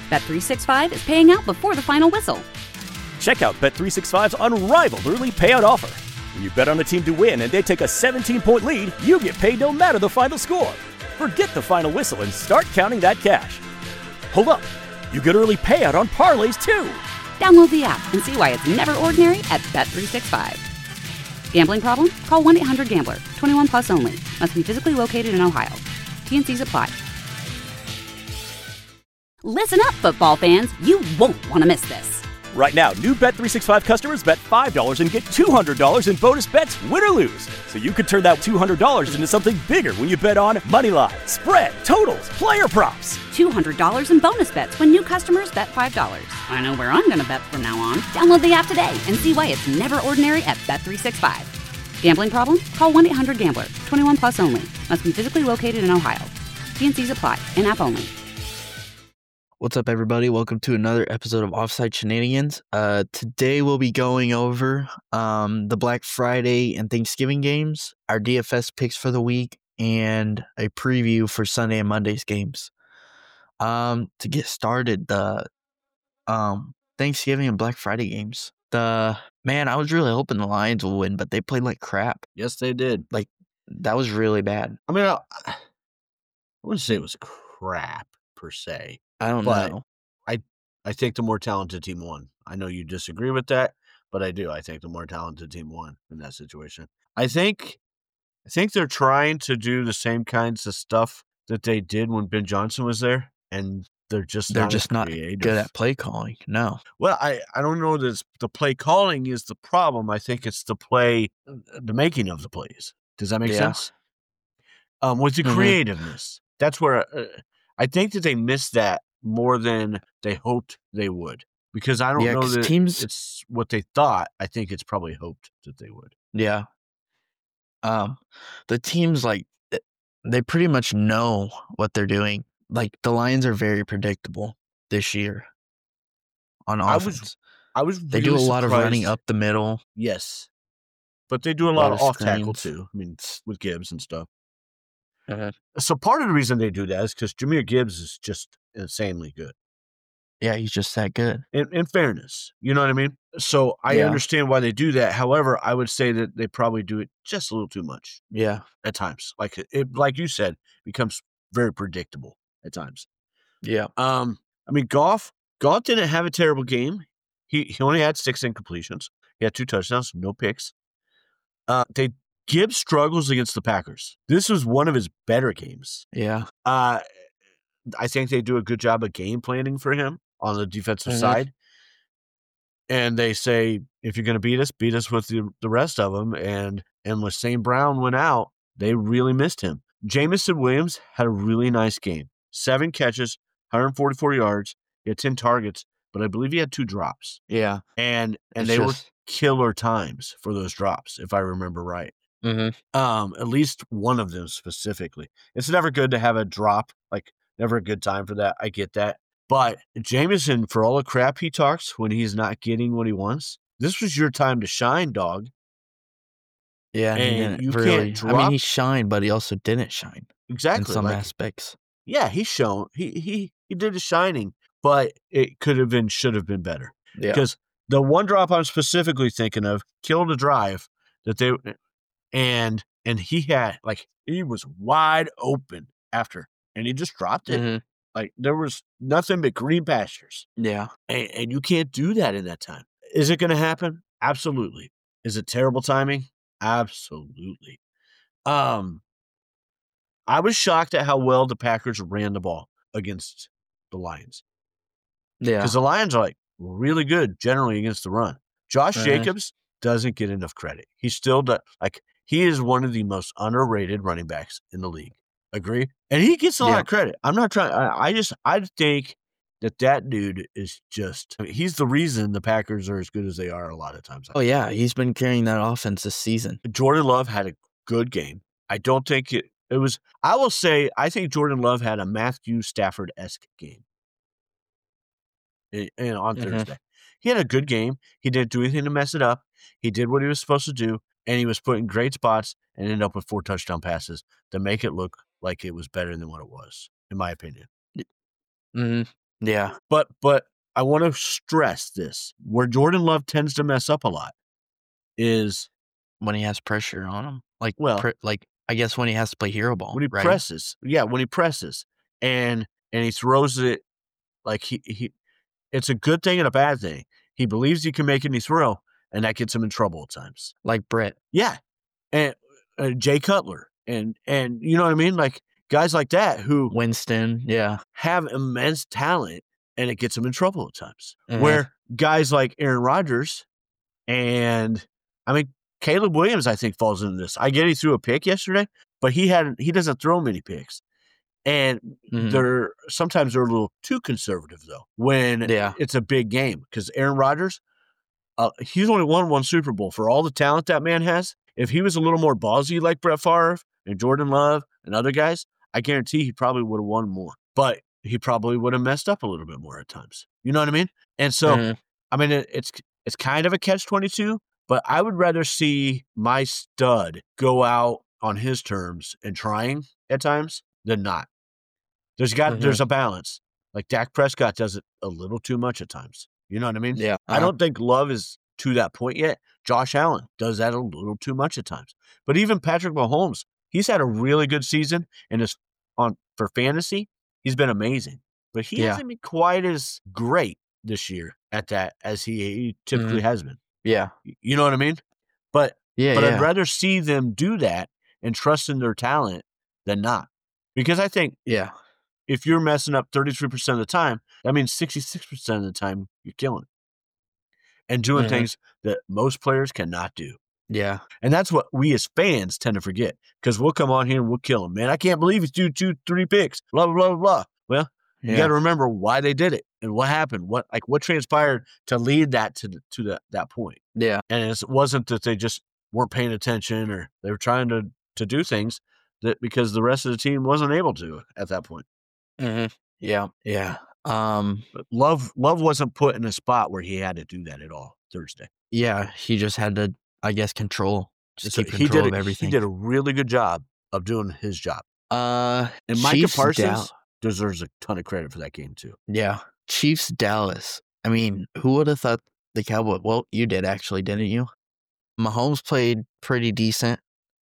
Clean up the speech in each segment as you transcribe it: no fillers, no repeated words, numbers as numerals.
Bet365 is paying out before the final whistle. Check out Bet365's unrivaled early payout offer. When you bet on a team to win and they take a 17-point lead, you get paid no matter the final score. Forget the final whistle and start counting that cash. Hold up. You get early payout on parlays, too. Download the app and see why it's never ordinary at Bet365. Gambling problem? Call 1-800-GAMBLER. 21 plus only. Must be physically located in Ohio. T&Cs apply. Listen up, football fans. You won't want to miss this. Right now, new Bet365 customers bet $5 and get $200 in bonus bets, win or lose. So you could turn that $200 into something bigger when you bet on moneyline, spread, totals, player props. $200 in bonus bets when new customers bet $5. I know where I'm going to bet from now on. Download the app today and see why it's never ordinary at Bet365. Gambling problem? Call 1-800-GAMBLER. 21 plus only. Must be physically located in Ohio. T&Cs apply. In-app only. What's up, everybody? Welcome to another episode of Offside Shenanigans. Today we'll be going over the Black Friday and Thanksgiving games, our DFS picks for the week, and a preview for Sunday and Monday's games. To get started, the Thanksgiving and Black Friday games. I was really hoping the Lions will win, but they played like crap. Yes, they did. Like, that was really bad. I mean, I wouldn't say it was crap per se. I don't know. I think the more talented team won. I know you disagree with that, but I do. I think the more talented team won in that situation. I think they're trying to do the same kinds of stuff that they did when Ben Johnson was there, and they're just not good at play calling. No. Well, I don't know that the play calling is the problem. I think it's the making of the plays. Does that make sense? With the creativeness, that's where I think that they missed that more than they hoped they would. Because I don't know that it's what they thought. I think it's probably hoped that they would. Yeah. The teams, like, they pretty much know what they're doing. Like, the Lions are very predictable this year on offense. They do a lot of running up the middle. Yes. But they do a lot of off tackle too. I mean, with Gibbs and stuff. So part of the reason they do that is because Jahmyr Gibbs is just insanely good. Yeah, he's just that good. In fairness, you know what I mean? So I understand why they do that. However, I would say that they probably do it just a little too much. Yeah. At times. Like you said, becomes very predictable at times. Yeah. I mean, Goff didn't have a terrible game. He only had 6 incompletions. He had 2 touchdowns, no picks. Gibbs struggles against the Packers. This was one of his better games. Yeah. I think they do a good job of game planning for him on the defensive side. And they say, if you're going to beat us with the rest of them. And when St. Brown went out, they really missed him. Jameson Williams had a really nice game. 7 catches, 144 yards. He had 10 targets, but I believe he had 2 drops. Yeah. And they were killer times for those drops, if I remember right. At least one of them specifically. It's never good to have a drop, like never a good time for that. I get that. But Jameson, for all the crap he talks when he's not getting what he wants, this was your time to shine, dog. Yeah, and you really, can't drop. I mean, he shined, but he also didn't shine. Exactly. In some aspects. Yeah, he's shown. He did his shining, but it should have been better. Yeah. Because the one drop I'm specifically thinking of killed a drive that they and he had, like, he was wide open after, and he just dropped it. Like, there was nothing but green pastures. Yeah. And you can't do that in that time. Is it going to happen? Absolutely. Is it terrible timing? Absolutely. I was shocked at how well the Packers ran the ball against the Lions. Yeah. Because the Lions are, like, really good generally against the run. Josh Jacobs doesn't get enough credit. He still does. Like, he is one of the most underrated running backs in the league. Agree? And he gets a lot of credit. I'm not trying. I think that dude is just, he's the reason the Packers are as good as they are a lot of times. Oh, yeah. He's been carrying that offense this season. Jordan Love had a good game. I don't think it was, I will say, I think Jordan Love had a Matthew Stafford-esque game on Thursday. He had a good game. He didn't do anything to mess it up. He did what he was supposed to do, and he was put in great spots and ended up with 4 touchdown passes to make it look like it was better than what it was, in my opinion. Yeah. But I want to stress this. Where Jordan Love tends to mess up a lot is when he has pressure on him. Like, Well- I guess when he has to play hero ball. when he right? presses. Yeah, when he presses. And he throws it like he it's a good thing and a bad thing. He believes he can make any throw, and that gets him in trouble at times. Like Brett. Yeah. And Jay Cutler and you know what I mean? Like guys like that who Winston. Yeah. have immense talent, and it gets them in trouble at times. Mhm. Where guys like Aaron Rodgers and Caleb Williams, I think, falls into this. I get he threw a pick yesterday, but he doesn't throw many picks. And Mhm. sometimes they're a little too conservative though when Yeah. it's a big game. Because Aaron Rodgers, he's only won one Super Bowl. For all the talent that man has, if he was a little more ballsy like Brett Favre and Jordan Love and other guys, I guarantee he probably would have won more. But he probably would have messed up a little bit more at times. You know what I mean? And so, Mhm. it's kind of a catch-22, but I would rather see my stud go out on his terms and trying at times than not. There's a balance. Like Dak Prescott does it a little too much at times. You know what I mean? Yeah. I don't think Love is to that point yet. Josh Allen does that a little too much at times. But even Patrick Mahomes, he's had a really good season, and for fantasy, he's been amazing. But he Yeah. hasn't been quite as great this year at that as he typically has been. Yeah. You know what I mean? But Yeah. I'd rather see them do that and trust in their talent than not. Because I think Yeah. if you're messing up 33% of the time, that means 66% of the time you're killing it and doing Mhm. things that most players cannot do. Yeah. And that's what we as fans tend to forget, because we'll come on here and we'll kill him. Man, I can't believe he's doing 2-3 picks, blah, blah, blah, blah. Well, you Yeah. got to remember why they did it and what happened, what transpired to lead that to that point. Yeah. And it wasn't that they just weren't paying attention or they were trying to do things that because the rest of the team wasn't able to at that point. Mhm. Yeah. Yeah. But Love wasn't put in a spot where he had to do that at all Thursday. Yeah. He just had to, I guess, just So keep control of everything. He did a really good job of doing his job. And Micah Chiefs Parsons deserves a ton of credit for that game too. Yeah. Chiefs Dallas. I mean, who would have thought the Cowboys? Well, you did actually, didn't you? Mahomes played pretty decent.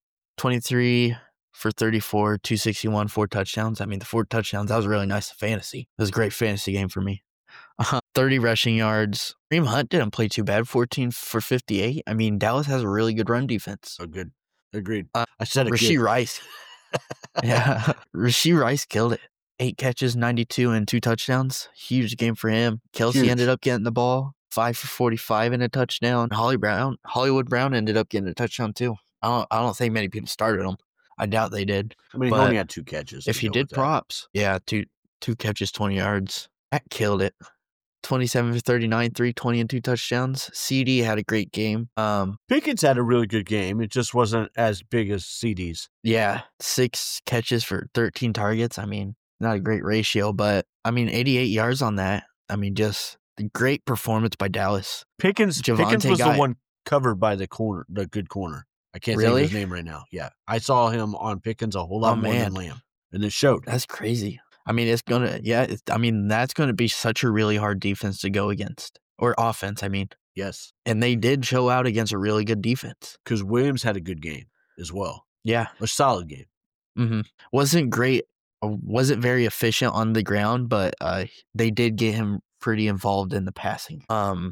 23 for 34, 261, 4 touchdowns. I mean, the 4 touchdowns, that was really nice in fantasy. It was a great fantasy game for me. 30 rushing yards. Kareem Hunt didn't play too bad. 14 for 58. I mean, Dallas has a really good run defense. Oh, good. Agreed. I said it. Rasheed Rice. Yeah. Rasheed Rice killed it. 8 catches, 92, and 2 touchdowns. Huge game for him. Kelsey Huge. ended up getting the ball. 5 for 45 and a touchdown. Hollywood Brown ended up getting a touchdown too. I don't think many people started him. I doubt they did. I mean, he but only had 2 catches. If to he go did with that. props, yeah, two catches, 20 yards. That killed it. 27 for 39, 320 and 2 touchdowns. CD had a great game. Pickens had a really good game. It just wasn't as big as CD's. Yeah, 6 catches for 13 targets. I mean, not a great ratio, but I mean, 88 yards on that. I mean, just a great performance by Dallas. Pickens Javonte was got- the one covered by the good corner. I can't think Really? of his name right now. Yeah, I saw him on Pickens a whole lot Oh, more than man. Lamb, and it showed. That's crazy. I mean, that's going to be such a really hard defense to go against, or offense, I mean. Yes, And they did show out against a really good defense. because Williams had a good game as well, Yeah. a solid game. Mm-hmm. Wasn't great, wasn't very efficient on the ground, but they did get him pretty involved in the passing.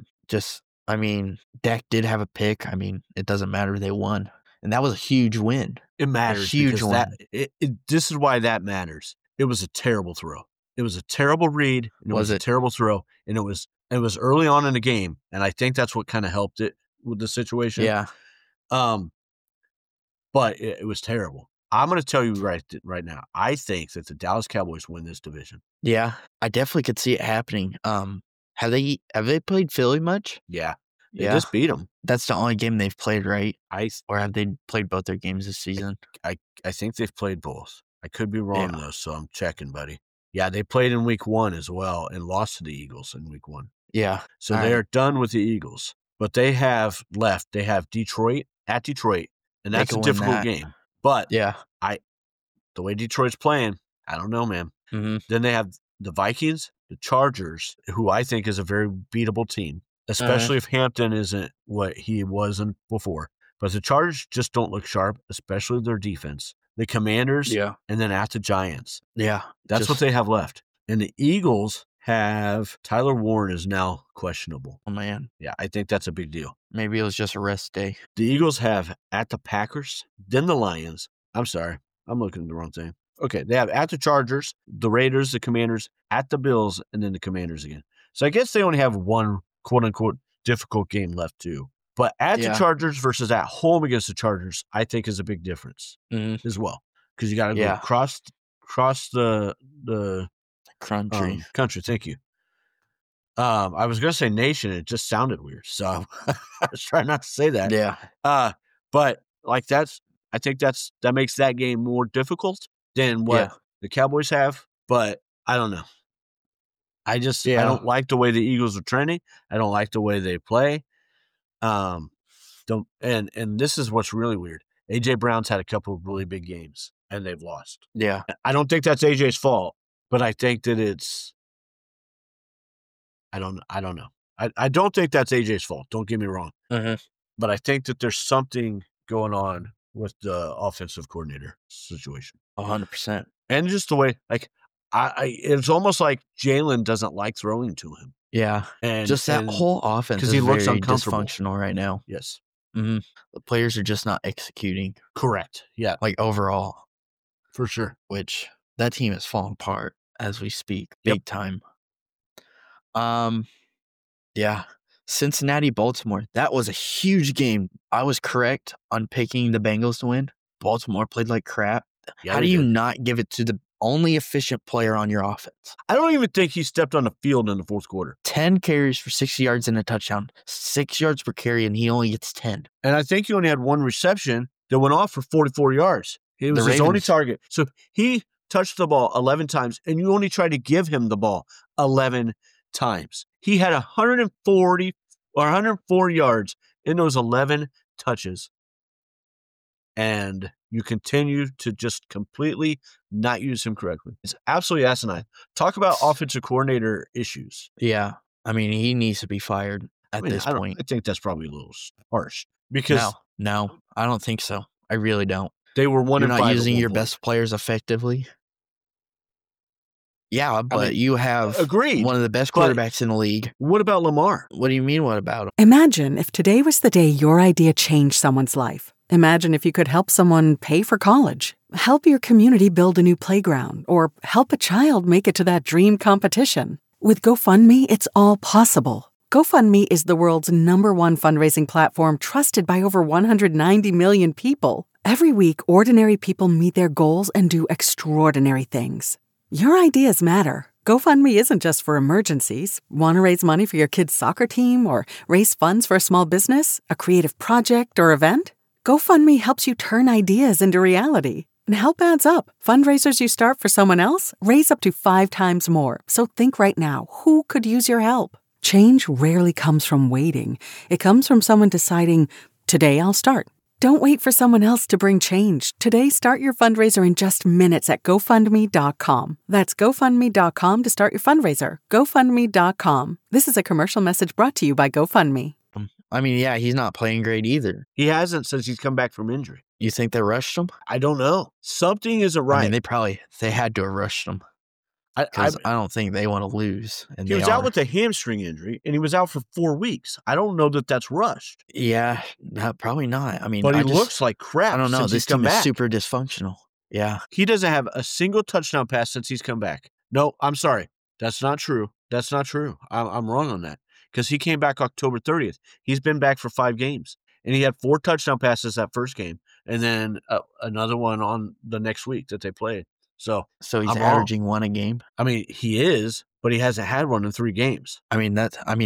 I mean, Dak did have a pick. I mean, it doesn't matter. They won. And that was a huge win. It matters huge because one. this is why that matters. It was a terrible throw. It was a terrible read. And it Was was a it? terrible throw, and it was early on in the game, and I think that's what kind of helped it with the situation. Yeah. But it was terrible. I'm going to tell you right now. I think that the Dallas Cowboys win this division. Yeah. I definitely could see it happening. Have they played Philly much? Yeah, they Yeah. just beat them. That's the only game they've played, right? I Or have they played both their games this season? think they've played both. I could be wrong Yeah. though, so I'm checking, buddy. Yeah, they played in week 1 as well and lost to the Eagles in week 1. Yeah. So All they right. are done with the Eagles, but they have left. They have Detroit at Detroit, and They that's a can win difficult that. game. But Yeah. the way Detroit's playing, I don't know, man. Mm-hmm. Then they have the Vikings the Chargers, who I think is a very beatable team, especially if Hampton isn't what he wasn't before. But the Chargers just don't look sharp, especially their defense. The Commanders, Yeah. and then at the Giants. Yeah. That's what they have left. And the Eagles have Tyler Warren is now questionable. Oh, man. Yeah, I think that's a big deal. Maybe it was just a rest day. The Eagles have at the Packers, then the Lions. I'm sorry. I'm looking at the wrong thing. Okay, they have at the Chargers, the Raiders, the Commanders, at the Bills, and then the Commanders again. So I guess they only have one quote-unquote difficult game left too. But at the Chargers versus at home against the Chargers, I think is a big difference as well. Because you got to go across the country. Country, thank you. I was going to say nation. It just sounded weird. So I was trying not to say that. Yeah. But like I think that makes that game more difficult than what the Cowboys have. But I don't know. I don't like the way the Eagles are trending. I don't like the way they play. And this is what's really weird. AJ Brown's had a couple of really big games and they've lost. Yeah. I don't think that's AJ's fault, but I think that it's I don't know. I don't think that's AJ's fault. Don't get me wrong. But I think that there's something going on with the offensive coordinator situation. 100%. And just the way, like, it's almost like Jalen doesn't like throwing to him. Yeah. And just that whole offense is he looks very uncomfortable. dysfunctional right now. Yes. The players are just not executing. Correct. Yeah. Like overall. For sure. Which that team is falling apart as we speak. Big time. Yeah. Cincinnati, Baltimore. That was a huge game. I was correct on picking the Bengals to win. Baltimore played like crap. Yeah, How do you not give it to the only efficient player on your offense? I don't even think he stepped on the field in the fourth quarter. 10 carries for 60 yards and a touchdown. 6 yards per carry, and he only gets 10. And I think he only had one reception that went off for 44 yards. It was his only target. So he touched the ball 11 times, and you only tried to give him the ball 11 times. He had 140 or 104 yards in those 11 touches. And you continue to just completely not use him correctly. It's absolutely asinine. Talk about offensive coordinator issues. Yeah. I mean, he needs to be fired at this point. I think that's probably a little harsh. Because No, I don't think so. I really don't. They were You're not using your best players effectively. Yeah, but you have one of the best quarterbacks in the league. What about Lamar? What do you mean, what about him? Imagine if today was the day your idea changed someone's life. Imagine if you could help someone pay for college, help your community build a new playground, or help a child make it to that dream competition. With GoFundMe, it's all possible. GoFundMe is the world's #1 fundraising platform trusted by over 190 million people. Every week, ordinary people meet their goals and do extraordinary things. Your ideas matter. GoFundMe isn't just for emergencies. Want to raise money for your kid's soccer team or raise funds for a small business, a creative project, or event? GoFundMe helps you turn ideas into reality. And help adds up. Fundraisers you start for someone else raise up to 5 times more. So think right now, who could use your help? Change rarely comes from waiting. It comes from someone deciding, today I'll start. Don't wait for someone else to bring change. Today, start your fundraiser in just minutes at GoFundMe.com. That's GoFundMe.com to start your fundraiser. GoFundMe.com. This is a commercial message brought to you by GoFundMe. I mean, yeah, he's not playing great either. He hasn't since he's come back from injury. You think they rushed him? I don't know. Something isn't right. I mean, they had to have rushed him. Because I don't think they want to lose. And he was out with a hamstring injury, and he was out for 4 weeks. I don't know that that's rushed. Yeah, probably not. I mean, but he looks like crap. I don't know. Since this team is super dysfunctional. Yeah. He doesn't have a single touchdown pass since he's come back. No, I'm sorry. That's not true. That's not true. I'm wrong on that. Because he came back October 30th. He's been back for 5 games. And he had 4 touchdown passes that first game. And then another one on the next week that they played. So he's averaging 1 a game? I mean, he is, but he hasn't had one in 3 games. I mean,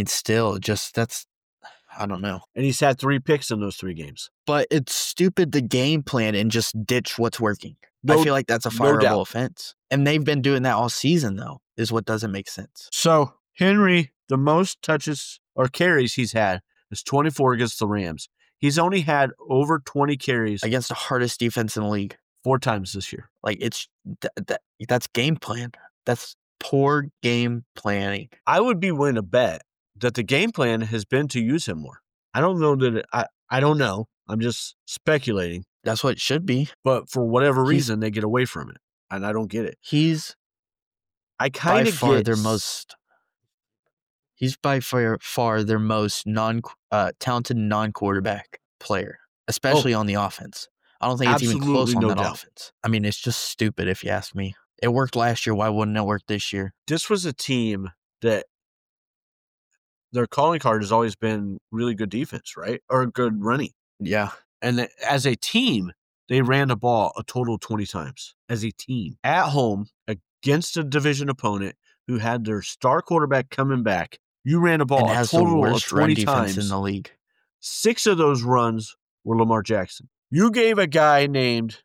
I don't know. And he's had 3 picks in those 3 games. But it's stupid to game plan and just ditch what's working. I feel like that's a fireable offense. And they've been doing that all season, though, is what doesn't make sense. So Henry, the most touches or carries he's had is 24 against the Rams. He's only had over 20 carries against the hardest defense in the league 4 times this year. Like that's game plan. That's poor game planning. I would be willing to bet that the game plan has been to use him more. I don't know that I don't know. I'm just speculating. That's what it should be. But for whatever reason, they get away from it, and I don't get it. He's I by kind of far get their most. He's by far their most talented non-quarterback player, especially on the offense. I don't think it's even close on that offense. I mean, it's just stupid if you ask me. It worked last year. Why wouldn't it work this year? This was a team that their calling card has always been really good defense, right? Or good running. Yeah. And as a team, they ran the ball a total of 20 times as a team at home against a division opponent who had their star quarterback coming back. You ran the ball a total of 20 times in the league. 6 of those runs were Lamar Jackson. You gave a guy named,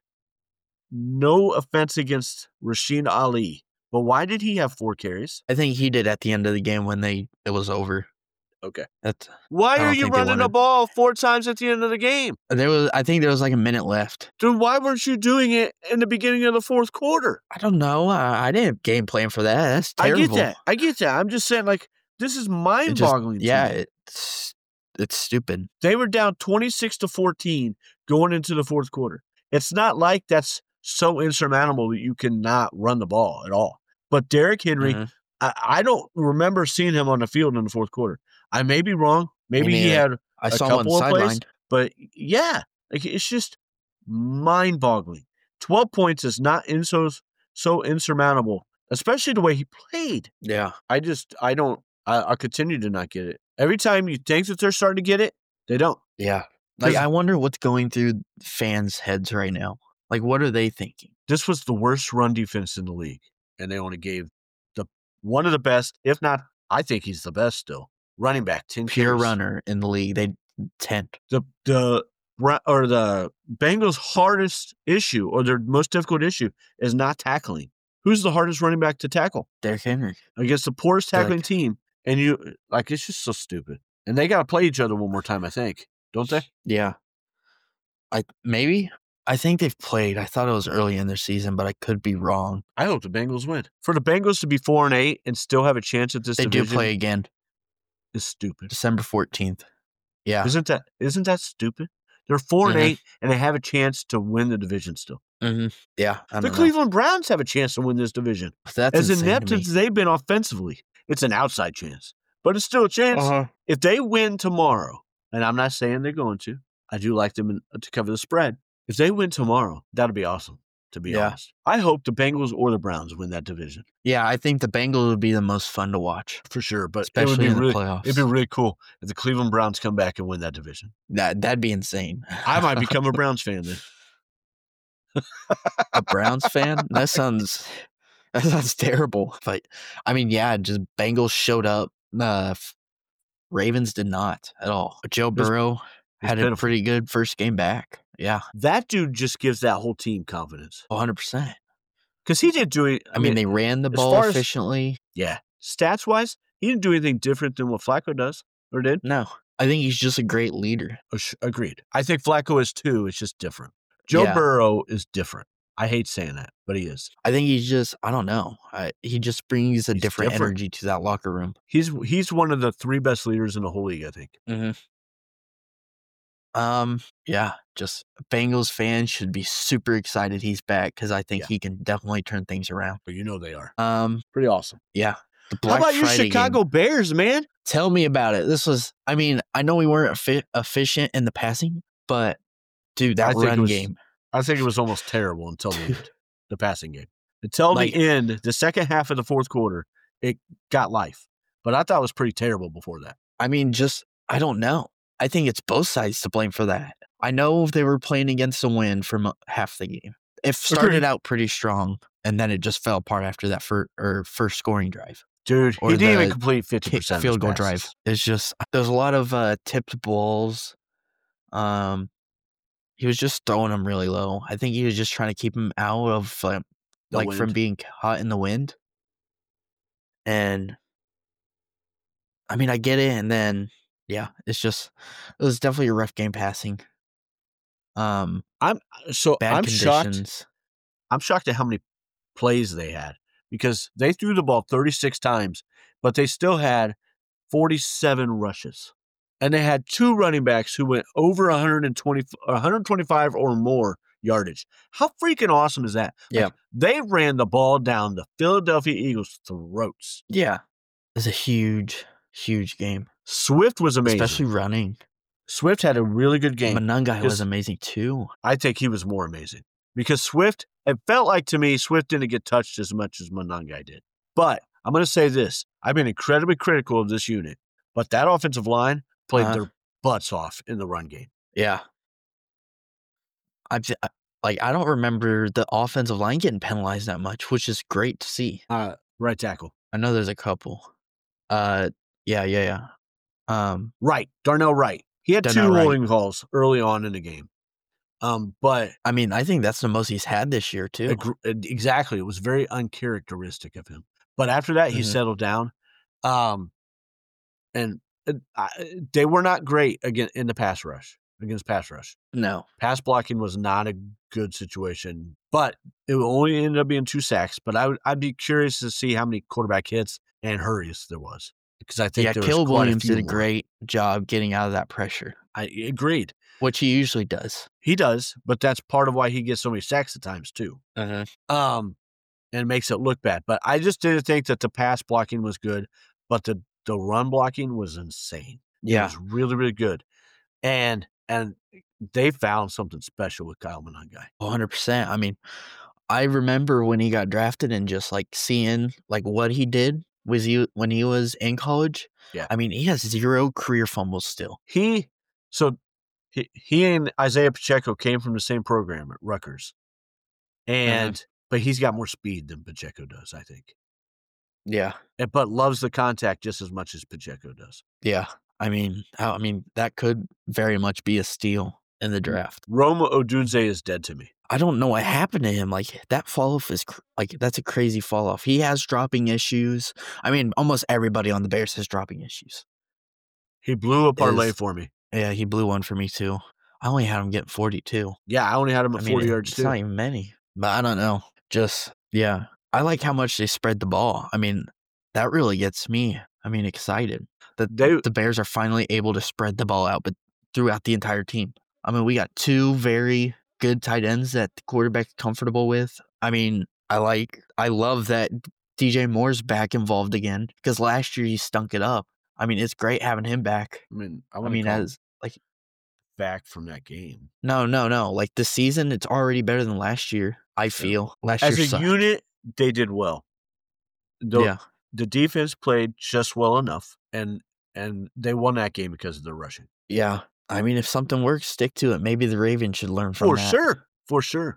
no offense against Rasheen Ali, but why did he have 4 carries? I think he did at the end of the game when it was over. Okay. Why are you running the ball 4 times at the end of the game? I think there was like a minute left. Dude, why weren't you doing it in the beginning of the fourth quarter? I don't know. I didn't game plan for that. That's terrible. I get that. I'm just saying, like, this is mind-boggling. It's stupid. They were down 26-14 going into the fourth quarter. It's not like that's so insurmountable that you cannot run the ball at all. But Derrick Henry, I don't remember seeing him on the field in the fourth quarter. I may be wrong. Maybe he had a couple of plays. But yeah, like, it's just mind-boggling. 12 points is not so insurmountable, especially the way he played. Yeah. I continue to not get it. Every time you think that they're starting to get it, they don't. Yeah. Like, I wonder what's going through fans' heads right now. Like, what are they thinking? This was the worst run defense in the league, and they only gave one of the best, if not, I think he's the best still, running back 10 pure carries. Runner in the league. They 10. The Bengals' hardest issue, or their most difficult issue, is not tackling. Who's the hardest running back to tackle? Derrick Henry. Against the poorest tackling team. And it's just so stupid. And they got to play each other one more time, I think. Don't they? Yeah. Maybe. I think they've played. I thought it was early in their season, but I could be wrong. I hope the Bengals win. For the Bengals to be 4-8 and still have a chance at this division. They do play again. Is stupid. December 14th. Yeah. Isn't that stupid? They're 4-8 and they have a chance to win the division still. Mm-hmm. Yeah. The Cleveland Browns have a chance to win this division. That's as inept as they've been offensively. It's an outside chance, but it's still a chance. If they win tomorrow, and I'm not saying they're going to, I do like them to cover the spread. If they win tomorrow, that'll be awesome, to be honest. I hope the Bengals or the Browns win that division. Yeah, I think the Bengals would be the most fun to watch. For sure, but especially in the playoffs. It'd be really cool if the Cleveland Browns come back and win that division. That'd be insane. I might become a Browns fan then. A Browns fan? That sounds terrible. But, I mean, yeah, just Bengals showed up. Ravens did not at all. Joe Burrow had a pretty good first game back. Yeah. That dude just gives that whole team confidence. 100%. Because he didn't do it. I mean, they ran the ball efficiently. Yeah. Stats-wise, he didn't do anything different than what Flacco does or did. No. I think he's just a great leader. Agreed. I think Flacco is too. It's just different. Joe Burrow is different. I hate saying that, but he is. I think he's just, I don't know. He just brings a different energy to that locker room. He's one of the 3 best leaders in the whole league, I think. Mm-hmm. Yeah, just Bengals fans should be super excited he's back because I think he can definitely turn things around. But you know they are. Pretty awesome. Yeah. How about your Chicago Bears, man? Tell me about it. I know we weren't efficient in the passing, but dude, that run game. I think it was almost terrible until the end, the passing game. Until the end, the second half of the fourth quarter, it got life. But I thought it was pretty terrible before that. I mean, I don't know. I think it's both sides to blame for that. I know they were playing against the wind for half the game. It started out pretty strong, and then it just fell apart after that first scoring drive. Dude, he didn't even complete 50% field goal drive. It's just there's a lot of tipped balls. He was just throwing them really low. I think he was just trying to keep him out of from being caught in the wind. And I mean, I get it, and then. Yeah, it was definitely a rough game passing. I'm shocked. I'm shocked at how many plays they had because they threw the ball 36 times, but they still had 47 rushes. And they had 2 running backs who went over 125 or more yardage. How freaking awesome is that? Yeah. They ran the ball down the Philadelphia Eagles' throats. Yeah. It's a huge, huge game. Swift was amazing. Especially running. Swift had a really good game. Monangai was amazing too. I think he was more amazing. Because Swift, it felt like to me, Swift didn't get touched as much as Monangai did. But I'm going to say this. I've been incredibly critical of this unit. But that offensive line played their butts off in the run game. Yeah. I don't remember the offensive line getting penalized that much, which is great to see. Right tackle. I know there's a couple. Yeah. Right. Darnell Wright. He had Darnell 2 Wright. holding calls early on in the game. But I mean, I think that's the most he's had this year too. Exactly. It was very uncharacteristic of him. But after that, he settled down. And they were not great against pass rush. No. Pass blocking was not a good situation, but it only ended up being 2 sacks. But I'd be curious to see how many quarterback hits and hurries there was, because I think there was Caleb quite Williams a few did a more. great job getting out of that pressure. I agreed. Which he usually does. He does, but that's part of why he gets so many sacks at times too. And makes it look bad. But I just didn't think that the pass blocking was good, but the run blocking was insane. Yeah. It was really, really good. And they found something special with Kyle Monangai. 100%. I mean, I remember when he got drafted and just like seeing like what he did when he was in college. Yeah. I mean, he has 0 career fumbles still. He and Isaiah Pacheco came from the same program at Rutgers. But he's got more speed than Pacheco does, I think. Yeah. But loves the contact just as much as Pacheco does. Yeah. I mean, that could very much be a steal in the draft. Rome Odunze is dead to me. I don't know what happened to him. Like, that fall-off is, that's a crazy fall-off. He has dropping issues. I mean, almost everybody on the Bears has dropping issues. He blew a parlay for me. Yeah, he blew one for me, too. I only had him get 42. Yeah, I only had him at 40 yards, it's too. not even many. But I don't know. Just, yeah. I like how much they spread the ball. I mean, that really gets me, excited. That the Bears are finally able to spread the ball out, but throughout the entire team. I mean, we got 2 very good tight ends that the quarterback's comfortable with. I mean, I love that DJ Moore's back involved again, because last year he stunk it up. I mean, it's great having him back. Back from that game. No. Like this season, it's already better than last year. I feel last year as a unit, they did well. The defense played just well enough, and they won that game because of their rushing. Yeah, I mean, if something works, stick to it. Maybe the Ravens should learn from that. For sure.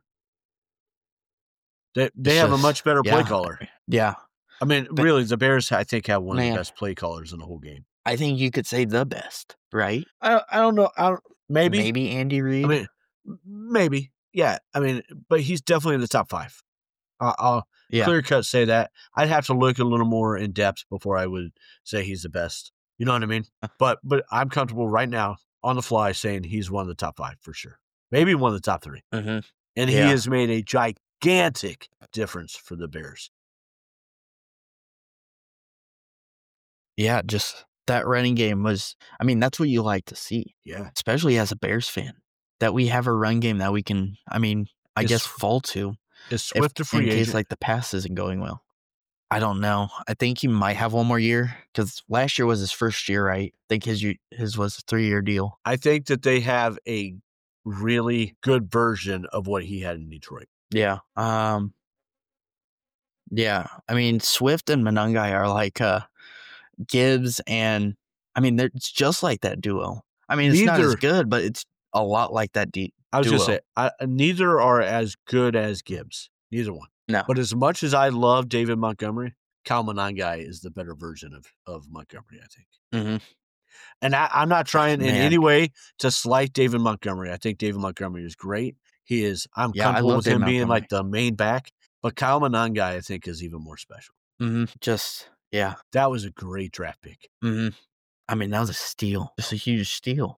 They have a much better play caller. Yeah. I mean, really, the Bears, I think, have one of the best play callers in the whole game. I think you could say the best, right? I don't know. Maybe Andy Reid. I mean, maybe. Yeah. I mean, but he's definitely in the top 5. I'll clear cut say that. I'd have to look a little more in depth before I would say he's the best. You know what I mean? But I'm comfortable right now on the fly saying he's one of the top 5 for sure. Maybe one of the top 3. Mm-hmm. And he has made a gigantic difference for the Bears. Yeah, just that running game was, that's what you like to see. Yeah. Especially as a Bears fan, that we have a run game that we can, I guess, fall to. Is Swift a free agent? In case, like, the pass isn't going well. I don't know. I think he might have one more year, because last year was his first year, right? I think his was a 3-year deal. I think that they have a really good version of what he had in Detroit. Yeah. Yeah. I mean, Swift and Monangai are like Gibbs and, it's just like that duo. It's not as good, but it's a lot like that duo. I was just saying, neither are as good as Gibbs. Neither one. No. But as much as I love David Montgomery, Kyle Monangai is the better version of Montgomery, I think. Mm-hmm. And I'm not trying in any way to slight David Montgomery. I think David Montgomery is great. He is. I'm comfortable with him being like the main back. But Kyle Monangai, I think, is even more special. Mm-hmm. That was a great draft pick. Mm-hmm. That was a steal. Just a huge steal.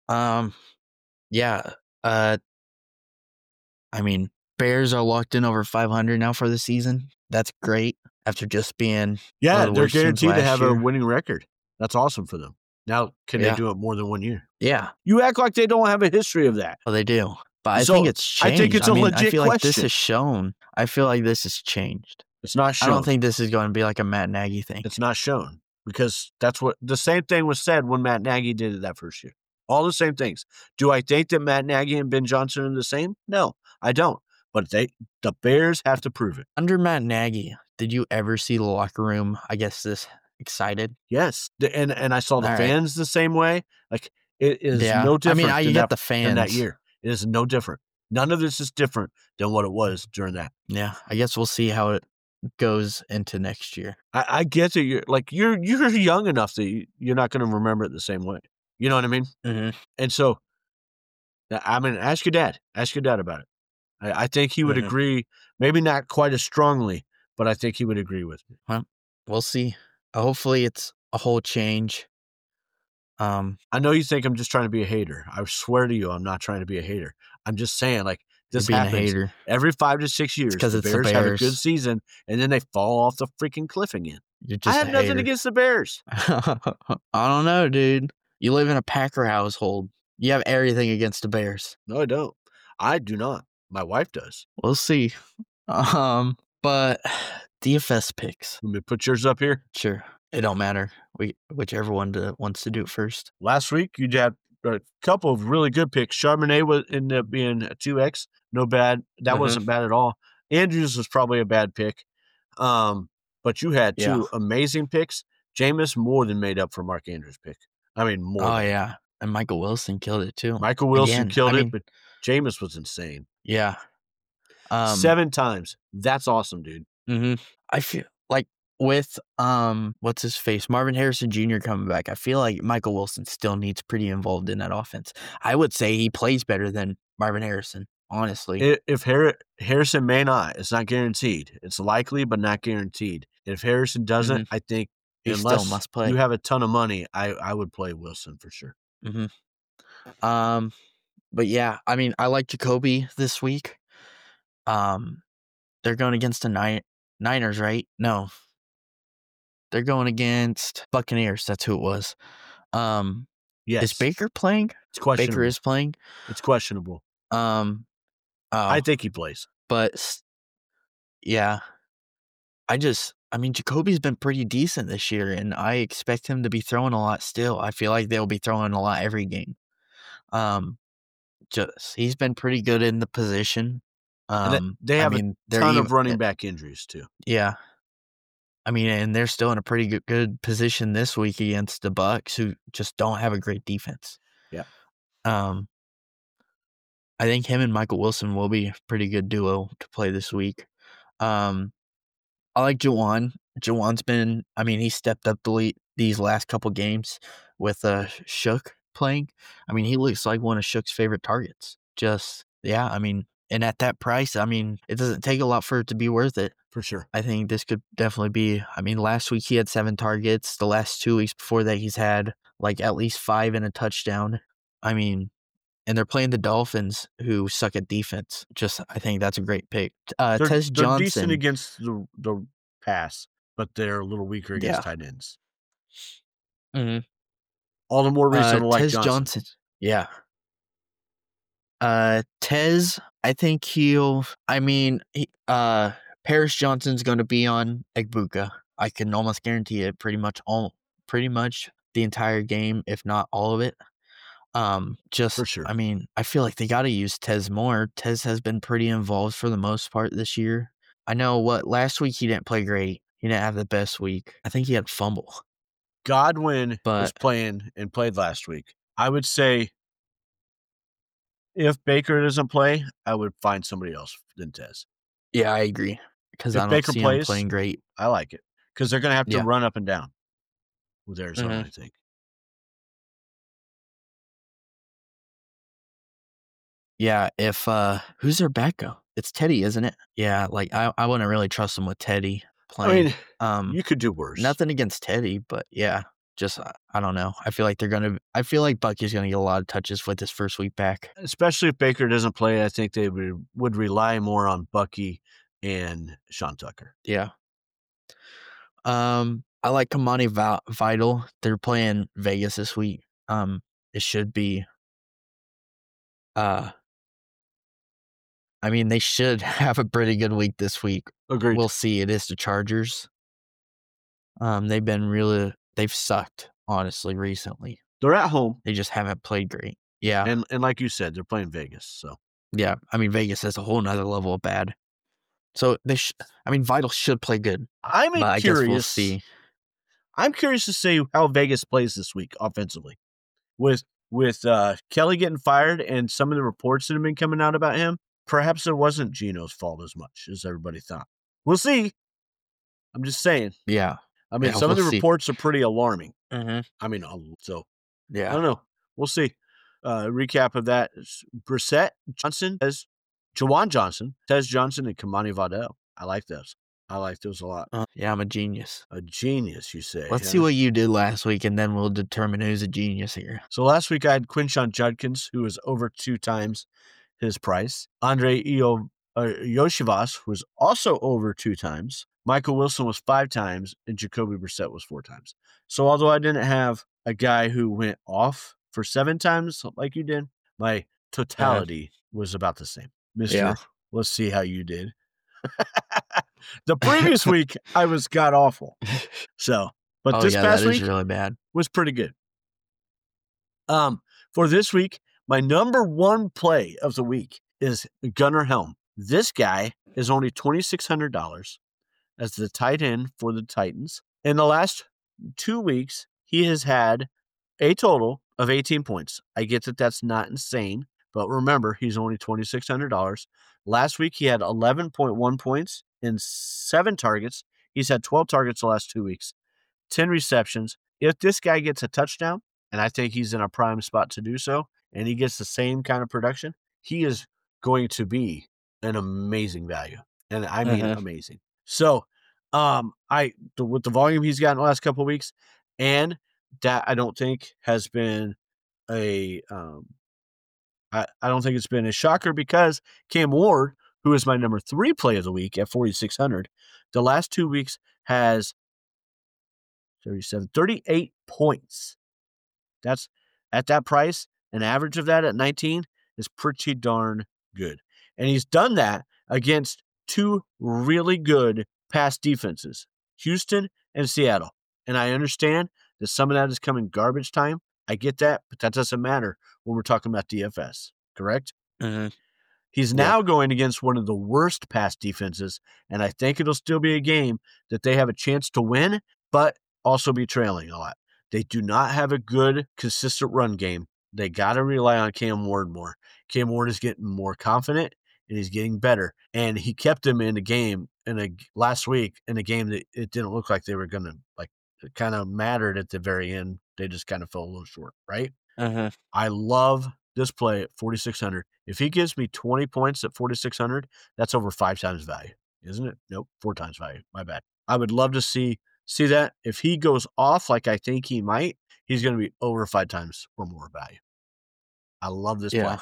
Bears are locked in over 500 now for the season. That's great. after just being Yeah, one of the they're worst teams guaranteed to last have year. a winning record. That's awesome for them. Now, can they Yeah. do it more than 1 year? Yeah, You act like they don't have a history of that. well, they do. But I So, think it's changed. I think it's a I legit feel like this question. has shown. I feel like this has changed. It's not I shown. don't think this is going to be like a Matt Nagy thing. It's not shown because that's what the same thing was said when Matt Nagy did it that first year. All the same things. Do I think that Matt Nagy and Ben Johnson are the same? No, I don't. But the Bears have to prove it. Under Matt Nagy, did you ever see the locker room, I guess, this excited? Yes, and I saw the All right. fans the same way. Like it is Yeah. no different. I mean, you than get the than that fans. year. It is no different. None of this is different than what it was during that. Yeah, I guess we'll see how it goes into next year. I get that you're young enough that you're not going to remember it the same way. You know what I mean? Mm-hmm. And so, I mean, ask your dad. Ask your dad about it. I think he would Mhm. agree. Maybe not quite as strongly, but I think he would agree with me. We'll see. Hopefully, it's a whole change. I know you think I'm just trying to be a hater. I swear to you, I'm not trying to be a hater. I'm just saying, like, this being a happens hater. every 5 to 6 years. 'cause the it's the Bears have a good Bears. season, and then they fall off the freaking cliff again. You're I just have a nothing hater. against the Bears. I don't know, dude. You live in a Packer household. You have everything against the Bears. No, I don't. I do not. My wife does. We'll see. But DFS picks. Let me put yours up here. Sure. It don't matter. Whichever one wants to do it first. Last week, you had a couple of really good picks. Charbonnet ended up being a 2X. No bad. That Mhm. wasn't bad at all. Andrews was probably a bad pick. But you had Yeah. two amazing picks. Jameis more than made up for Mark Andrews' pick. I mean, more. Oh, than. yeah. And Michael Wilson killed it, too. Michael Wilson Again, killed I it, mean- but Jameis was insane. Yeah. 7 times. That's awesome, dude. Mm-hmm. I feel like with what's his face, Marvin Harrison Jr. coming back, I feel like Michael Wilson still needs pretty involved in that offense. I would say he plays better than Marvin Harrison, honestly. If Harrison may not, it's not guaranteed. It's likely, but not guaranteed. If Harrison doesn't, I think He still unless must play. you have a ton of money, I would play Wilson for sure. But yeah, I mean, I like Jacoby this week. They're going against the Niners, right? No. They're going against Buccaneers. That's who it was. Yes, Is Baker playing? it's questionable. Baker is playing. It's questionable. I think he plays. But yeah, I mean, Jacoby's been pretty decent this year, and I expect him to be throwing a lot still. I feel like they'll be throwing a lot every game. He's been pretty good in the position. And they have a ton of running back injuries too. Yeah. I mean, and they're still in a pretty good position this week against the Bucs, who just don't have a great defense. Yeah. I think him and Michael Wilson will be a pretty good duo to play this week. I like Juwan. Juwan's been, I mean, he stepped up these last couple games with Shook playing. I mean, he looks like one of Shook's favorite targets. I mean, and at that price, I mean, it doesn't take a lot for it to be worth it. For sure. I think this could definitely be, I mean, last week he had 7 targets. The last 2 weeks before that, he's had like at least 5 and a touchdown. I mean, and they're playing the Dolphins, who suck at defense. I think that's a great pick. Tez Johnson. They're decent against the pass, but they're a little weaker against tight ends. Mm-hmm. All the more reason to like Tez Johnson. Yeah. Tez, I think Paris Johnson's going to be on Egbuka. I can almost guarantee it pretty much the entire game, if not all of it. For sure. I mean, I feel like they got to use Tez more. Tez has been pretty involved for the most part this year. I know last week he didn't play great. He didn't have the best week. I think he had a fumble. Godwin was playing and played last week. I would say if Baker doesn't play, I would find somebody else than Tez. Yeah, I agree. Because I don't Baker see plays, him playing great. I like it. Because they're going to have to run up and down with Arizona, I think. Yeah, if who's their backup? It's Teddy, isn't it? Yeah, like I wouldn't really trust him with Teddy playing. I mean, you could do worse. Nothing against Teddy, but yeah, just I don't know. I feel like Bucky's gonna get a lot of touches with his first week back. Especially if Baker doesn't play, I think they would rely more on Bucky and Sean Tucker. Yeah. I like Kamani Vital. They're playing Vegas this week. It should be. I mean, they should have a pretty good week this week. Agreed. We'll see. It is the Chargers. They've sucked, honestly, recently. They're at home. They just haven't played great. Yeah. And like you said, they're playing Vegas. So yeah, I mean, Vegas is a whole nother level of bad. So Vital should play good. I'm but I curious. guess we'll see. I'm curious to see how Vegas plays this week offensively. With Kelly getting fired and some of the reports that have been coming out about him, perhaps it wasn't Geno's fault as much as everybody thought. We'll see. I'm just saying. Yeah. I mean, Yeah, some of the we'll see. reports are pretty alarming. Mm-hmm. I mean, so Yeah. I don't know. We'll see. Recap of that: Brissett, Johnson, Jawan Johnson, Tez Johnson, and Kamani Vidal. I like those. I like those a lot. Yeah, I'm a genius. A genius, you say. Let's see what you did last week, and then we'll determine who's a genius here. So last week I had Quinshon Judkins, who was over 2 times his price. Andre Yoshivas was also over 2 times. Michael Wilson was 5 times, and Jacoby Brissett was 4 times. So although I didn't have a guy who went off for 7 times like you did, my totality was about the same. Mister, Let's see how you did. The previous week I was god awful. So, but this past that week is really bad. was pretty good. For this week, my number 1 play of the week is Gunnar Helm. This guy is only $2,600 as the tight end for the Titans. In the last 2 weeks, he has had a total of 18 points. I get that that's not insane, but remember, he's only $2,600. Last week, he had 11.1 points in 7 targets. He's had 12 targets the last 2 weeks, 10 receptions. If this guy gets a touchdown, and I think he's in a prime spot to do so, and he gets the same kind of production, he is going to be an amazing value. And I mean amazing. So with the volume he's got in the last couple of weeks, and that I don't think has been I don't think it's been a shocker, because Cam Ward, who is my number 3 play of the week at 4,600, the last 2 weeks has 38 points. That's at that price. An average of that at 19 is pretty darn good. And he's done that against 2 really good pass defenses, Houston and Seattle. And I understand that some of that is coming garbage time. I get that, but that doesn't matter when we're talking about DFS, correct? Mm-hmm. He's now going against one of the worst pass defenses, and I think it'll still be a game that they have a chance to win, but also be trailing a lot. They do not have a good, consistent run game. They got to rely on Cam Ward more. Cam Ward is getting more confident, and he's getting better. And he kept him in the game last week in a game that it didn't look like they were going to, like, it kind of mattered at the very end. They just kind of fell a little short, right? I love this play at 4,600. If he gives me 20 points at 4,600, that's over 5 times value, isn't it? Nope, 4 times value. My bad. I would love to see that. If he goes off like I think he might, he's going to be over 5 times or more value. I love this play.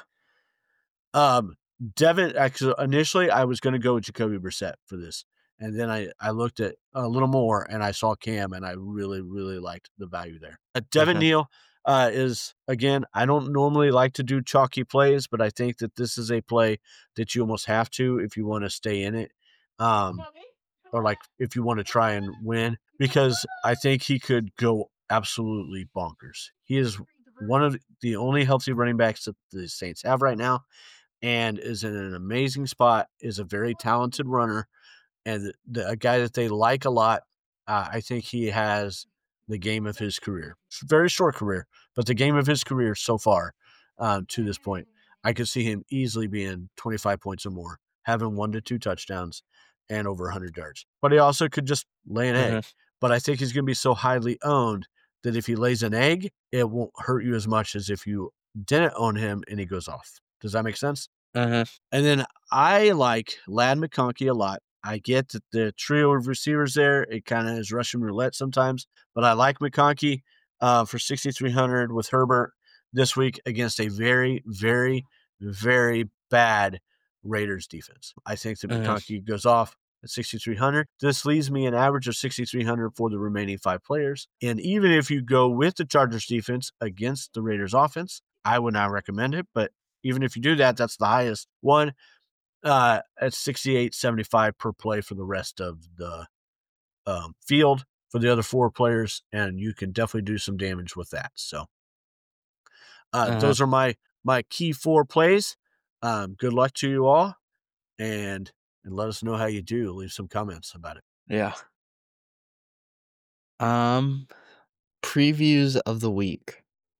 Devin, actually, initially I was going to go with Jacoby Brissett for this. And then I looked at a little more and I saw Cam, and I really, really liked the value there. Devin Neal is, again, I don't normally like to do chalky plays, but I think that this is a play that you almost have to if you want to stay in it. Or like if you want to try and win, because I think he could go absolutely bonkers. He is one of the only healthy running backs that the Saints have right now, and is in an amazing spot, is a very talented runner, and a guy that they like a lot. I think he has the game of his career. Very short career, but the game of his career so far to this point. I could see him easily being 25 points or more, having 1 to 2 touchdowns, and over 100 yards. But he also could just lay an egg. But I think he's going to be so highly owned that if he lays an egg, it won't hurt you as much as if you didn't own him and he goes off. Does that make sense? And then I like Ladd McConkey a lot. I get that the trio of receivers there, it kind of is Russian roulette sometimes, but I like McConkey for 6,300 with Herbert this week against a very, very, very bad Raiders defense. I think that McConkey goes off. at 6,300. This leaves me an average of 6,300 for the remaining 5 players. And even if you go with the Chargers defense against the Raiders offense, I would not recommend it. But even if you do that, that's the highest one at 68.75 per play for the rest of the field for the other 4 players. And you can definitely do some damage with that. So those are my key 4 plays. Good luck to you all. And let us know how you do. Leave some comments about it. Yeah. Previews of the week.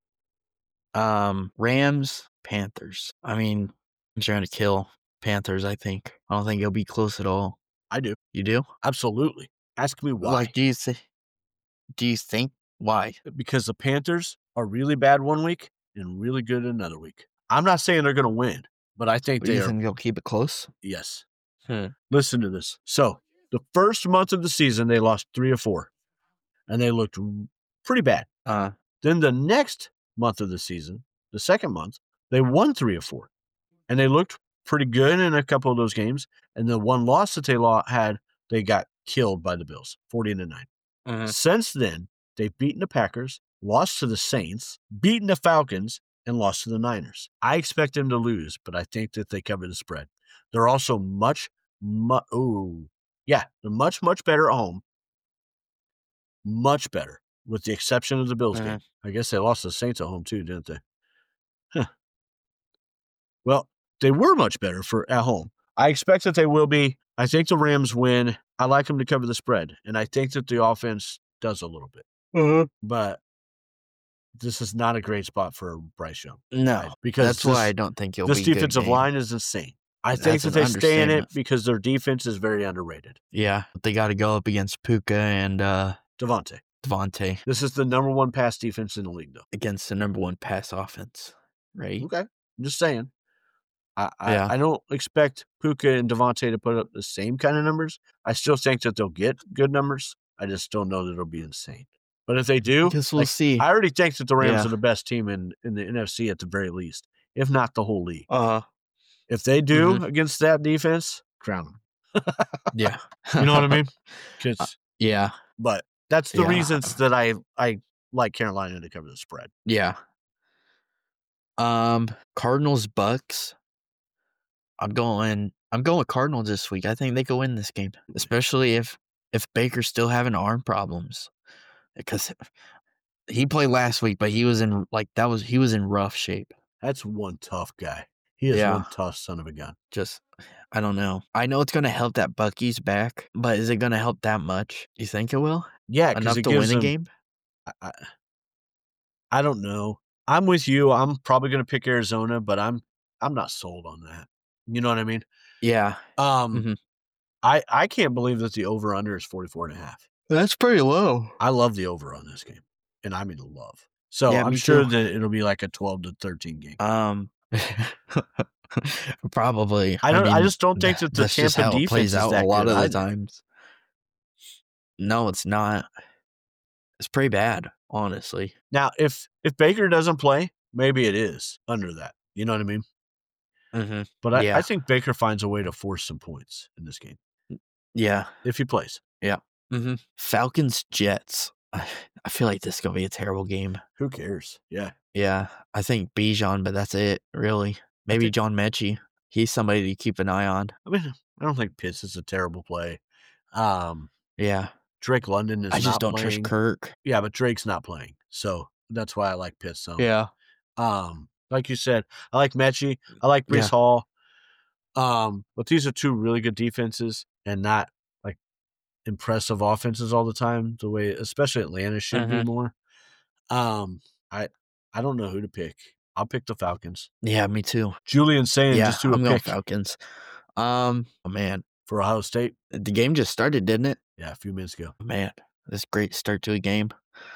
Rams, Panthers. I mean, I'm trying to kill Panthers, I think. I don't think it'll be close at all. I do. You do? Absolutely. Ask me why. Like, do you think why? Because the Panthers are really bad one week and really good another week. I'm not saying they're going to win, but I think Do you think they'll keep it close? Yes. Hmm. Listen to this. So the first month of the season, they lost 3 or 4, and they looked pretty bad. Then the next month of the season, the second month, they won 3 or 4, and they looked pretty good in a couple of those games. And the one loss that they had, they got killed by the Bills, 40-9. Since then, they've beaten the Packers, lost to the Saints, beaten the Falcons, and lost to the Niners. I expect them to lose, but I think that they cover the spread. They're also much better at home. Much better, with the exception of the Bills game. I guess they lost to the Saints at home too, didn't they? Huh. Well, they were much better at home. I expect that they will be. I think the Rams win. I like them to cover the spread, and I think that the offense does a little bit. But this is not a great spot for Bryce Young. No, because that's why I don't think you'll be this defensive line is insane. I think that they stay in it because their defense is very underrated. Yeah, but they got to go up against Puka and Devontae. This is the number 1 pass defense in the league, though. Against the number 1 pass offense, right? Okay, I'm just saying. I don't expect Puka and Devontae to put up the same kind of numbers. I still think that they'll get good numbers. I just don't know that it'll be insane. But if they do, I guess we'll see. I already think that the Rams are the best team in the NFC at the very least, if not the whole league. If they do against that defense, crown them. Yeah. You know what I mean? Yeah. But that's the reasons that I like Carolina to cover the spread. Yeah. Cardinals, Bucks. I'm going Cardinals this week. I think they go win this game, especially if Baker's still having arm problems. Because he played last week, but he was in rough shape. That's one tough guy. He is one tough son of a gun. I don't know. I know it's going to help that Bucky's back, but is it going to help that much? You think it will? Yeah, enough to win a game? I don't know. I'm with you. I'm probably going to pick Arizona, but I'm not sold on that. You know what I mean? Yeah. I can't believe that the over-under is 44.5. That's pretty low. I love the over on this game, and I mean love. So I'm sure that it'll be like a 12-13 game. Probably. I just don't think that the Tampa defense plays out a lot of the times. No, it's not. It's pretty bad, honestly. Now, if Baker doesn't play, maybe it is under that. You know what I mean? But I think Baker finds a way to force some points in this game. Yeah. If he plays. Yeah. Falcons, Jets. I feel like this is going to be a terrible game. Who cares? Yeah. Yeah. I think Bijan, but that's it, really. Maybe John Mechie. He's somebody to keep an eye on. I mean, I don't think Pitts is a terrible play. Yeah. Drake London is not playing. I just don't trust Kirk. Yeah, but Drake's not playing. So that's why I like Pitts some. Yeah. Like you said, I like Mechie. I like Breece Hall. But these are 2 really good defenses and not like impressive offenses all the time, the way especially Atlanta should be more. I don't know who to pick. I'll pick the Falcons. Yeah, me too. Julian's saying just do a I'm pick. going Falcons. Oh man. For Ohio State. The game just started, didn't it? Yeah, a few minutes ago. Man, this great start to a game.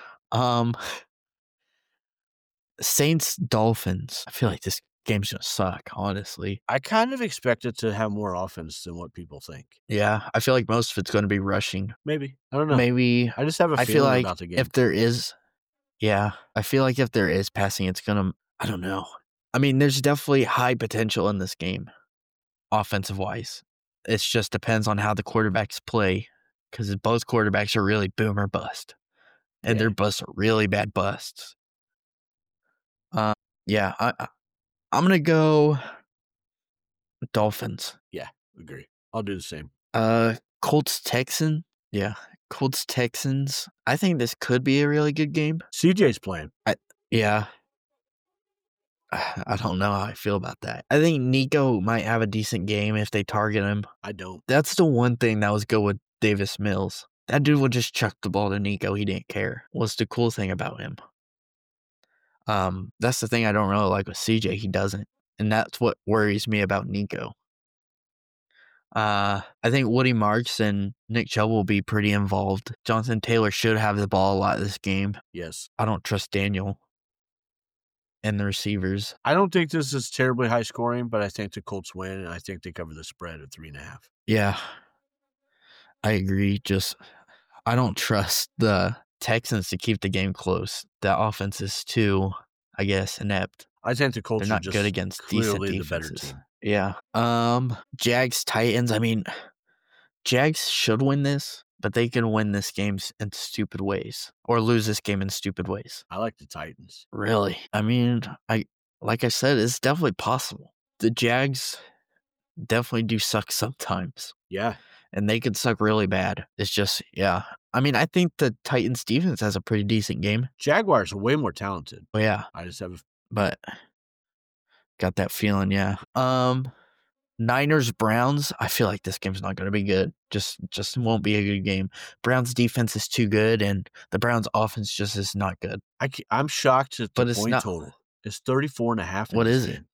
Saints, Dolphins. I feel like this game's going to suck, honestly. I kind of expect it to have more offense than what people think. Yeah, I feel like most of it's going to be rushing. Maybe. I don't know. Maybe. I just have a feeling about the game. If there is, I feel like if there is passing, it's going to, I don't know. I mean, there's definitely high potential in this game, offensive-wise. it just depends on how the quarterbacks play, because both quarterbacks are really boom or bust, and their busts are really bad busts. Yeah, I'm gonna go Dolphins. Yeah, agree. I'll do the same. Colts Texans. Yeah, Colts Texans. I think this could be a really good game. CJ's playing. Yeah. I don't know how I feel about that. I think Nico might have a decent game if they target him. I don't. That's the one thing that was good with Davis Mills. That dude would just chuck the ball to Nico. He didn't care. What's the cool thing about him? That's the thing I don't really like with CJ. He doesn't. And that's what worries me about Nico. I think Woody Marks and Nick Chubb will be pretty involved. Jonathan Taylor should have the ball a lot this game. Yes. I don't trust Daniel and the receivers. I don't think this is terribly high scoring, but I think the Colts win, and I think they cover the spread at 3.5. Yeah, I agree. I don't trust the Texans to keep the game close. That offense is too, I guess, inept. I think the Colts They're are not just good against decent clearly the defenses. better team. Yeah. Jags Titans. I mean, Jags should win this, but they can win this game in stupid ways or lose this game in stupid ways. I like the Titans. Really? I mean, like I said, it's definitely possible. The Jags definitely do suck sometimes. Yeah. And they could suck really bad. It's just, yeah. I mean, I think the Titans defense has a pretty decent game. Jaguars are way more talented. Oh, yeah. I just have But got that feeling, yeah. Niners Browns. I feel like this game's not going to be good. Just won't be a good game. Browns defense is too good, and the Browns offense just is not good. I'm shocked at the But it's point not- total. It's 34.5. What is it?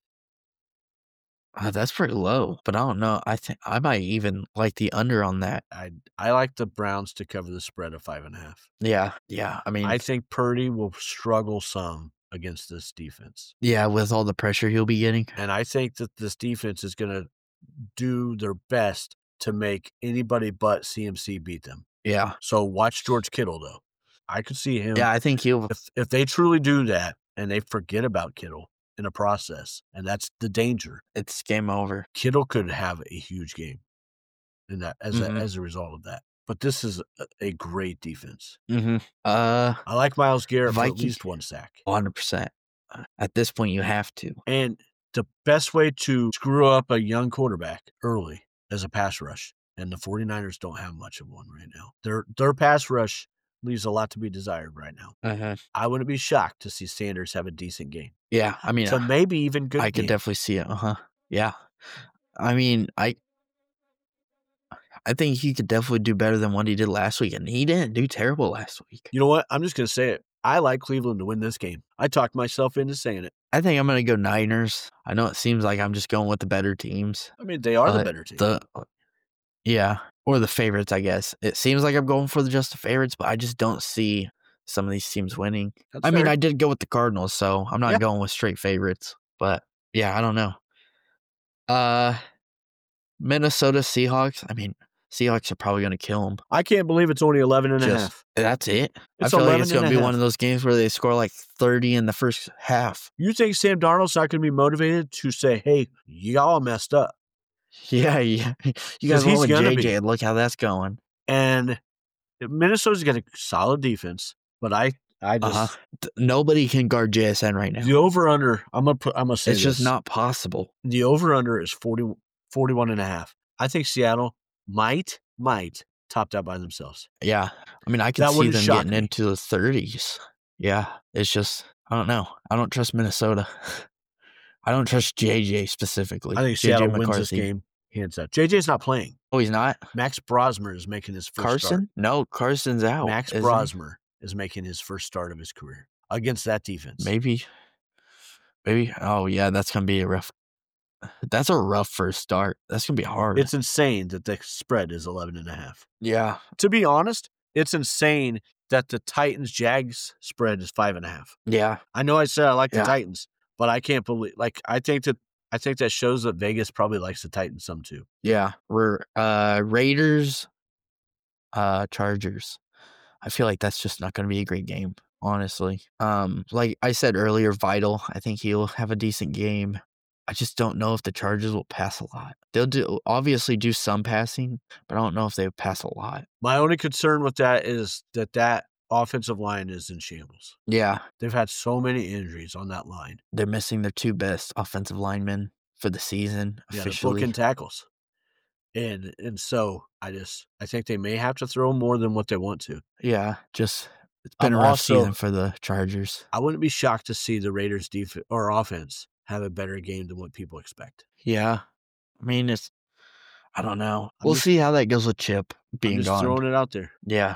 That's pretty low, but I don't know. I think I might even like the under on that. I like the Browns to cover the spread of 5.5. Yeah. I mean, I think Purdy will struggle some against this defense. yeah, with all the pressure he'll be getting. And I think that this defense is going to do their best to make anybody but CMC beat them. Yeah. So watch George Kittle, though. I could see him. Yeah, I think he'll. If they truly do that and they forget about Kittle in a process, and that's the danger, It's game over. Kittle could have a huge game in that as Mhm. a result of that. But this is a great defense. Mm-hmm. I like Myles Garrett for at Vikings- least one sack. 100%. At this point, you have to. And the best way to screw up a young quarterback early is a pass rush. And the 49ers don't have much of one right now. Their pass rush leaves a lot to be desired right now. Uh-huh. I wouldn't be shocked to see Sanders have a decent game. Yeah, I mean, So maybe even good I could game. definitely see it. Yeah. I mean, I think he could definitely do better than what he did last week, and he didn't do terrible last week. You know what? I'm just going to say it. I like Cleveland to win this game. I talked myself into saying it. I think I'm going to go Niners. I know it seems like I'm just going with the better teams. I mean, they are the better team. Yeah, or the favorites, I guess. It seems like I'm going for just the favorites, but I just don't see some of these teams winning. That's I mean, fair. I did go with the Cardinals, so I'm not Yeah. going with straight favorites. But yeah, I don't know. Minnesota Seahawks. I mean, Seahawks are probably going to kill them. I can't believe it's only 11.5. That's it. I It's feel like it's 11 going to and be a half. one of those games where they score like 30 in the first half. You think Sam Darnold's not going to be motivated to say, hey, y'all messed up? Yeah. You guys he's went with gonna JJ, be. and look how that's going. And Minnesota's got a solid defense, but I just Nobody can guard JSN right now. the over under. I'm gonna say It's just this. not possible. The over under is 41.5. I think Seattle might top that by themselves. Yeah. I mean, I can That see wouldn't them shock getting me. into the 30s. Yeah. It's just, I don't know. I don't trust Minnesota. I don't trust JJ specifically. I think JJ Seattle wins this McCarthy. game. Hands up. JJ's not playing. Oh, he's not? Max Brosmer is making his first Carson? start. No, Carson's out. Max isn't he? Brosmer is making his first start of his career against that defense. Maybe. Oh, yeah, that's going to be a rough first start. That's going to be hard. It's insane that the spread is 11.5. Yeah. To be honest, it's insane that the Titans-Jags spread is 5.5. Yeah. I know I said I like the Yeah. Titans, but I can't believe. Like, I think that shows that Vegas probably likes the Titans some too. Yeah. We're Raiders, Chargers. I feel like that's just not going to be a great game, honestly. Like I said earlier, Vital, I think he'll have a decent game. I just don't know if the Chargers will pass a lot. They'll obviously do some passing, but I don't know if they would pass a lot. My only concern with that is that offensive line is in shambles. Yeah, They've had so many injuries on that line. they're missing their 2 best offensive linemen for the season Yeah, officially. they're booking tackles. And so I think they may have to throw more than what they want to. Yeah, it's been I'm a rough also- season for the Chargers. I wouldn't be shocked to see the Raiders' defense or offense have a better game than what people expect. Yeah, I mean I don't know. I'm We'll just- see how that goes with Chip being I'm just gone. throwing it out there. Yeah.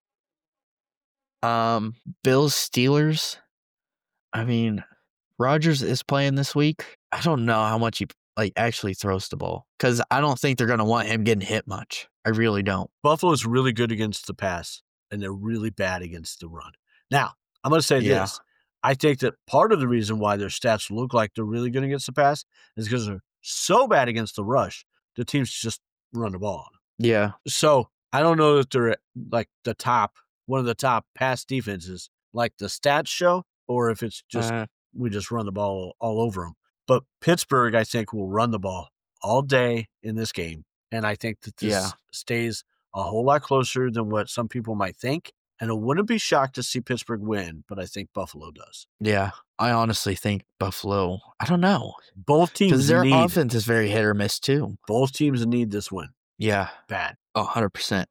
Bills Steelers. I mean, Rodgers is playing this week. I don't know how much he actually throws the ball because I don't think they're gonna want him getting hit much. I really don't. Buffalo's really good against the pass, and they're really bad against the run. Now, I'm going to say Yeah. this. I think that part of the reason why their stats look like they're really good against the pass is because they're so bad against the rush, the teams just run the ball on them. Yeah, So I don't know that they're like one of the top pass defenses, like the stats show, or if it's just we just run the ball all over them. But Pittsburgh, I think, will run the ball all day in this game, and I think that this stays a whole lot closer than what some people might think. And I wouldn't be shocked to see Pittsburgh win, but I think Buffalo does. yeah. I honestly think Buffalo. I don't know Both because teams their need offense is very hit or miss too. both teams need this win Yeah, bad. 100%.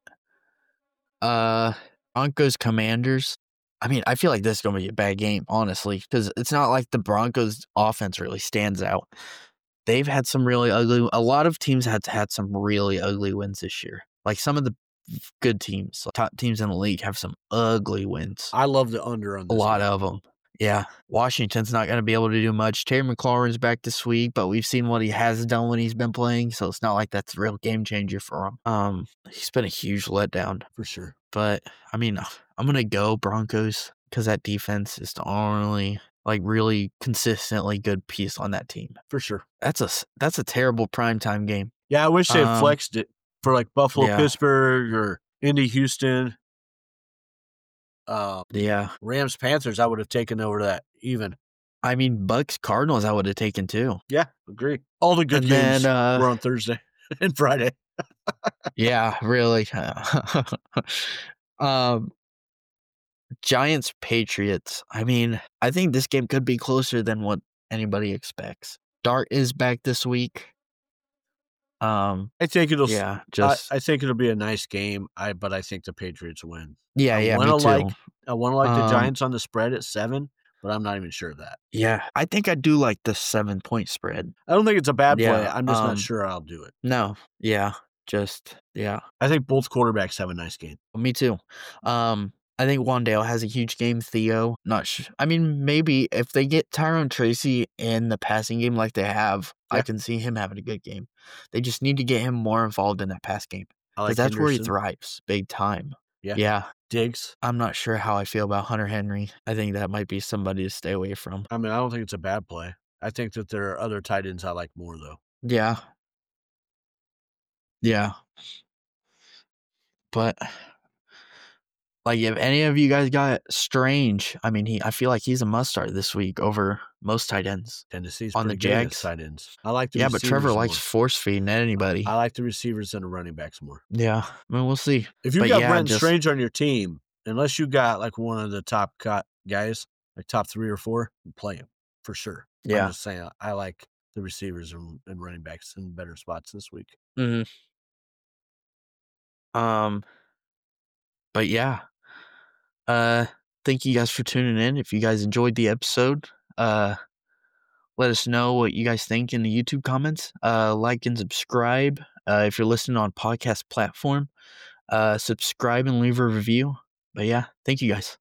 Broncos Commanders. I mean, I feel like this is going to be a bad game, honestly, because it's not like the Broncos offense really stands out. They've had some really ugly. A lot of teams had some really ugly wins this year. Like some of the good teams, top teams in the league, have some ugly wins. I love the under on A this. lot game. of them. Yeah. Washington's not going to be able to do much. Terry McLaurin's back this week, but we've seen what he has done when he's been playing, so it's not like that's a real game changer for him. He's been a huge letdown. for sure. But, I mean, I'm going to go Broncos because that defense is the only, really consistently good piece on that team. For sure. That's a terrible primetime game. Yeah, I wish they had flexed it for like Buffalo, yeah. Pittsburgh, or Indy, Houston. Yeah. Rams, Panthers, I would have taken over that even. I mean, Bucks, Cardinals, I would have taken too. Yeah, agree. All the good And games then, were on Thursday and Friday. Yeah, really. Giants, Patriots. I mean, I think this game could be closer than what anybody expects. Dart is back this week. I think it'll. Yeah, just I think it'll be a nice game. But I think the Patriots win. yeah, I me wanna too. I want to like the Um, Giants on the spread at 7, but I'm not even sure of that. Yeah, I think I do like the 7-point spread. I don't think it's a bad play. Yeah, I'm just not sure I'll do it. No, yeah, just yeah, I think both quarterbacks have a nice game. me too. I think Wandale has a huge game. Theo, not sure. I mean, maybe if they get Tyrone Tracy in the passing game like they have, I Yeah. can see him having a good game. They just need to get him more involved in that pass game I because like that's where he Henderson. thrives, big time. Yeah. Yeah. Diggs. I'm not sure how I feel about Hunter Henry. I think that might be somebody to stay away from. I mean, I don't think it's a bad play. I think that there are other tight ends I like more, though. Yeah. Yeah. But if any of you guys got Strange, I mean, I feel like he's a must start this week over most tight ends. Tennessee's On the pretty good against Jags? tight ends. I like the Yeah, but Trevor receivers likes more. force feeding anybody. I like the receivers and the running backs more. Yeah. I mean, we'll see. If you But got yeah, Brenton just- Strange on your team, unless you got like one of the top guys, like top 3 or 4, play him for sure. Yeah. I'm just saying, I like the receivers and running backs in better spots this week. Mm-hmm. But yeah. Thank you guys for tuning in. If you guys enjoyed the episode, let us know what you guys think in the YouTube comments. Like and subscribe. If you're listening on podcast platform, subscribe and leave a review. But yeah, thank you guys.